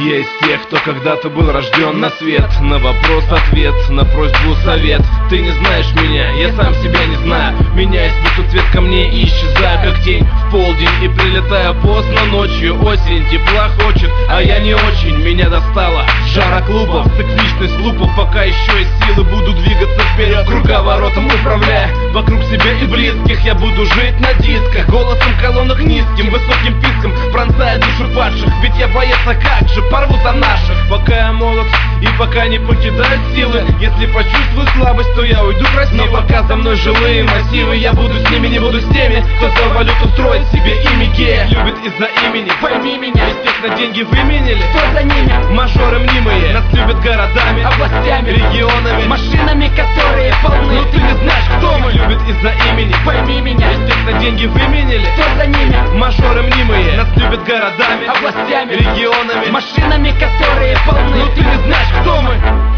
Я из тех, кто когда-то был рожден на свет. На вопрос ответ, на просьбу совет. Ты не знаешь меня, я сам себя не знаю. Меняюсь, будто цвет камней и исчезаю, как тень в полдень. И прилетаю поздно ночью. Осень тепла хочет, а я не очень. Меня достало жара клубов, цикличность лупов. Пока еще есть силы, буду двигаться вперед, круговоротом управляя вокруг себя и близких. Я буду жить на дисках, голосом колонок низким, высоким писком, пронзая душу падших. Ведь я боец, а как же, порву за наших. Пока я молод и пока не покидают силы. Если почувствую слабость, то я уйду красиво. Но пока за мной жилые массивы, я буду с ними, не буду с теми, кто за валюту строит себе имя гея. Любит из-за имени, пойми меня. Из тех на деньги выменили, кто за ними? Мажоры мнимые, нас любят городами, областями, регионами, машинами, которые полны. Но ты не знаешь, кто мы. Любит из-за имени, пойми меня. Из тех на деньги выменили, кто за ними? Мажоры мнимые, нас любят городами, областями, регионами, машинами, которые полны. Но ты не знаешь, кто мы.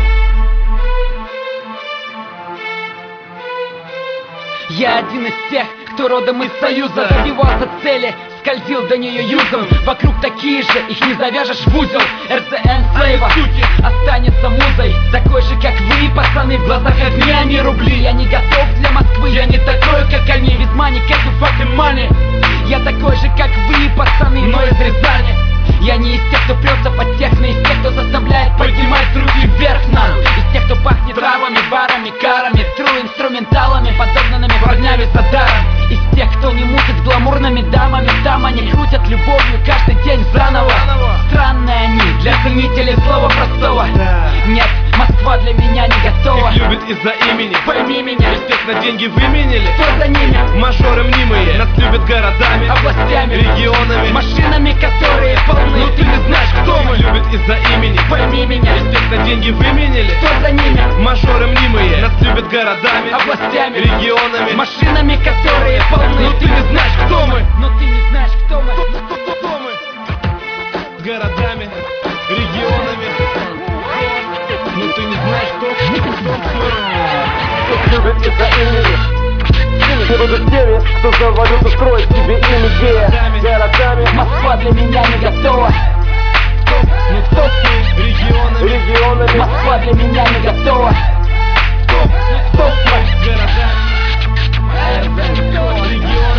Я один из тех, кто родом из Союза, добивался цели, скользил до нее юзом. Вокруг такие же, их не завяжешь в узел. РЗН Слейва останется музой, такой же, как вы, пацаны. В глазах огни, а не рубли. Я не готов для Москвы, я не такой, как они. With money, get the fucking money. Я такой же, как вы, пацаны, но из Рязани. Я не из тех, кто прется под техно, из тех, кто заставляет поднимать руки вверх нам. Из тех, кто пахнет травами, барами, карами, тру инструменталами, подогнанными парнями за даром. Из тех, кто не мутит с гламурными дамами. Там они крутят любовью каждый день заново. Странные они для ценителей слова простого. Нет, Москва для меня не готова. Их любят из-за имени, пойми меня. Из тех на деньги выменили, кто за ними? Мажоры мнимые, нас любят городами, областями, регионами, машинами, которые полны. Но ты не знаешь, кто мы. Любят из-за имени, пойми меня. Из тех на деньги выменили, кто за ними? Мажоры мнимые, нас любят городами, областями, регионами, машинами, которые полны. Но ты не знаешь, кто мы. Но ты не знаешь, кто мы. Кто мы? Городами, регионами. Но ты не знаешь, кто любит из-за имени. Я буду с теми, кто за валюту строит себе имя гея. Городами. Москва для меня не готова. Ну кто мы? Регионами. Москва для меня не готова. Кто мы? Городами, регионы.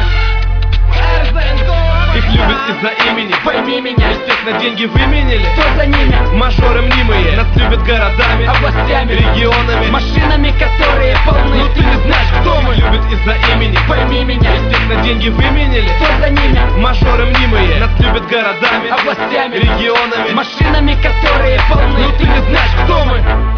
Их любят из-за имени, пойми меня. Из тех на деньги выменили, кто за ними? Мажоры мнимые, нас любят городами, областями, регионами, машинами, которые полны. Но ты не знаешь, кто мы. Любят из-за имени, пойми меня. Из тех на деньги выменили, кто за ними? Мажоры мнимые, нас любят городами, областями, регионами, машинами, которые полны. Но ты не знаешь, кто мы.